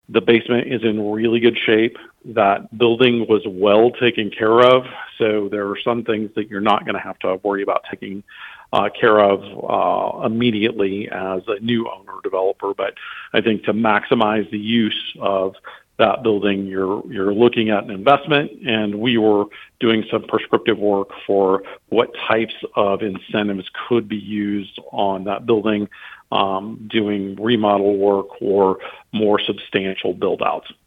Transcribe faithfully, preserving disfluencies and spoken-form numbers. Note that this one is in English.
The basement is in really good shape. That building was well taken care of, so there are some things that you're not going to have to worry about taking uh, care of uh, immediately as a new owner developer. But I think to maximize the use of that building, you're you're looking at an investment, and we were doing some prescriptive work for what types of incentives could be used on that building, um, doing remodel work or more substantial build outs.